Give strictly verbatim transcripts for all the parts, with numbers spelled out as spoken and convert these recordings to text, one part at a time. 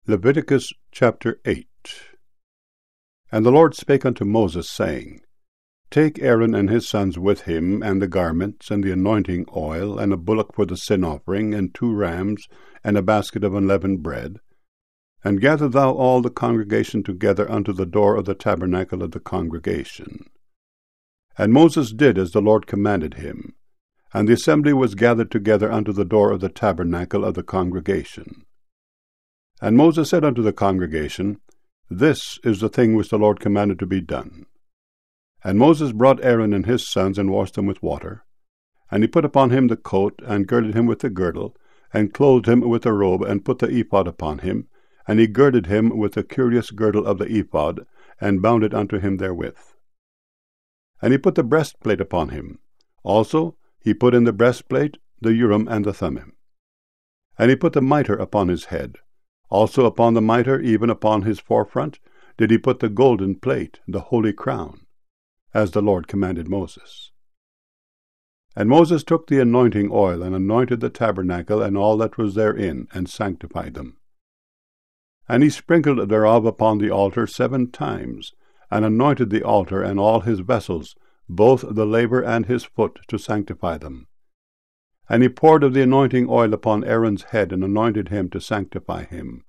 Leviticus chapter eight. And the Lord spake unto Moses, saying, Take Aaron and his sons with him, and the garments, and the anointing oil, and a bullock for the sin offering, and two rams, and a basket of unleavened bread, and gather thou all the congregation together unto the door of the tabernacle of the congregation. And Moses did as the Lord commanded him, and the assembly was gathered together unto the door of the tabernacle of the congregation. And Moses said unto the congregation, This is the thing which the Lord commanded to be done. And Moses brought Aaron and his sons, and washed them with water. And he put upon him the coat, and girded him with the girdle, and clothed him with the robe, and put the ephod upon him. And he girded him with the curious girdle of the ephod, and bound it unto him therewith. And he put the breastplate upon him. Also he put in the breastplate the Urim and the Thummim. And he put the mitre upon his head. Also upon the mitre, even upon his forefront, did he put the golden plate, the holy crown, as the Lord commanded Moses. And Moses took the anointing oil, and anointed the tabernacle, and all that was therein, and sanctified them. And he sprinkled thereof upon the altar seven times, and anointed the altar and all his vessels, both the laver and his foot, to sanctify them. And he poured of the anointing oil upon Aaron's head, and anointed him to sanctify him.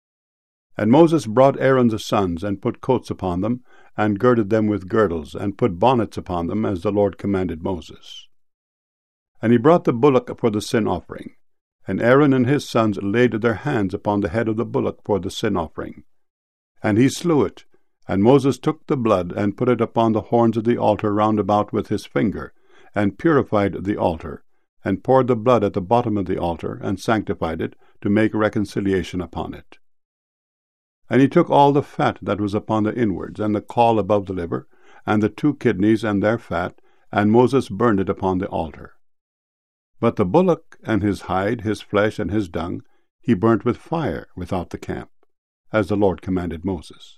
And Moses brought Aaron's sons, and put coats upon them, and girded them with girdles, and put bonnets upon them, as the Lord commanded Moses. And he brought the bullock for the sin offering. And Aaron and his sons laid their hands upon the head of the bullock for the sin offering. And he slew it. And Moses took the blood, and put it upon the horns of the altar round about with his finger, and purified the altar, and poured the blood at the bottom of the altar, and sanctified it, to make reconciliation upon it. And he took all the fat that was upon the inwards, and the caul above the liver, and the two kidneys and their fat, and Moses burned it upon the altar. But the bullock, and his hide, his flesh, and his dung, he burnt with fire without the camp, as the Lord commanded Moses.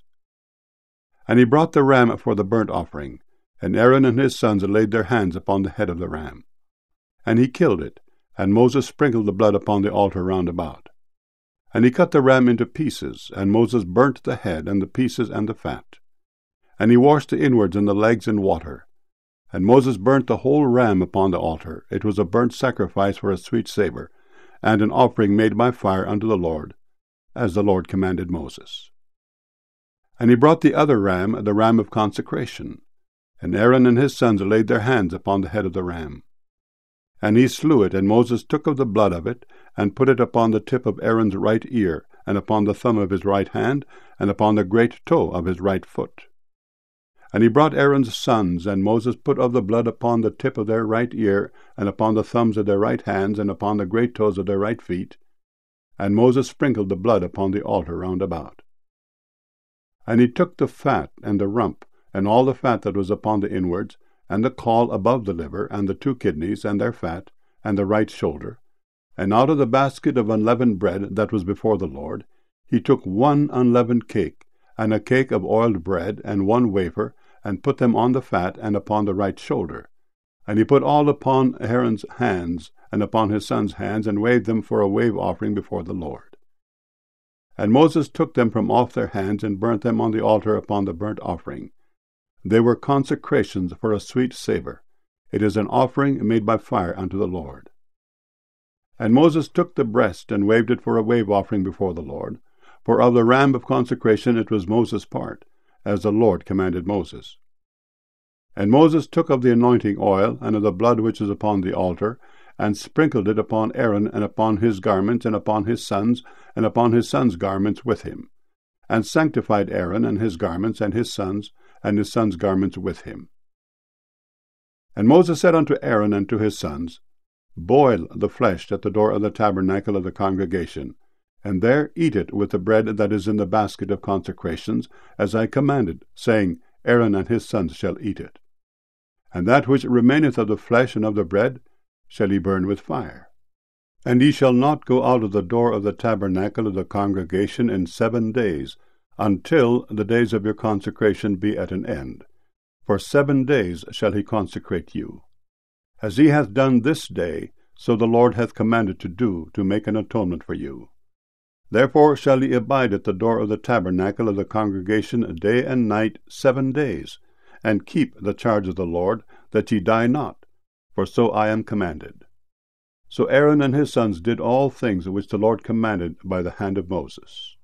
And he brought the ram for the burnt offering, and Aaron and his sons laid their hands upon the head of the ram. And he killed it, and Moses sprinkled the blood upon the altar round about. And he cut the ram into pieces, and Moses burnt the head, and the pieces, and the fat. And he washed the inwards and the legs in water. And Moses burnt the whole ram upon the altar. It was a burnt sacrifice for a sweet savour, and an offering made by fire unto the Lord, as the Lord commanded Moses. And he brought the other ram, the ram of consecration. And Aaron and his sons laid their hands upon the head of the ram. And he slew it, and Moses took of the blood of it, and put it upon the tip of Aaron's right ear, and upon the thumb of his right hand, and upon the great toe of his right foot. And he brought Aaron's sons, and Moses put of the blood upon the tip of their right ear, and upon the thumbs of their right hands, and upon the great toes of their right feet. And Moses sprinkled the blood upon the altar round about. And he took the fat, and the rump, and all the fat that was upon the inwards, and the caul above the liver, and the two kidneys, and their fat, and the right shoulder. And out of the basket of unleavened bread that was before the Lord, he took one unleavened cake, and a cake of oiled bread, and one wafer, and put them on the fat, and upon the right shoulder. And he put all upon Aaron's hands, and upon his sons' hands, and waved them for a wave offering before the Lord. And Moses took them from off their hands, and burnt them on the altar upon the burnt offering. They were consecrations for a sweet savour. It is an offering made by fire unto the Lord. And Moses took the breast, and waved it for a wave offering before the Lord. For of the ram of consecration it was Moses' part, as the Lord commanded Moses. And Moses took of the anointing oil, and of the blood which is upon the altar, and sprinkled it upon Aaron, and upon his garments, and upon his sons, and upon his sons' garments with him, and sanctified Aaron, and his garments, and his sons, and his sons' garments with him. And Moses said unto Aaron and to his sons, Boil the flesh at the door of the tabernacle of the congregation, and there eat it with the bread that is in the basket of consecrations, as I commanded, saying, Aaron and his sons shall eat it. And that which remaineth of the flesh and of the bread shall he burn with fire. And ye shall not go out of the door of the tabernacle of the congregation in seven days, until the days of your consecration be at an end. For seven days shall he consecrate you. As he hath done this day, so the Lord hath commanded to do, to make an atonement for you. Therefore shall ye abide at the door of the tabernacle of the congregation day and night seven days, and keep the charge of the Lord, that ye die not, for so I am commanded. So Aaron and his sons did all things which the Lord commanded by the hand of Moses.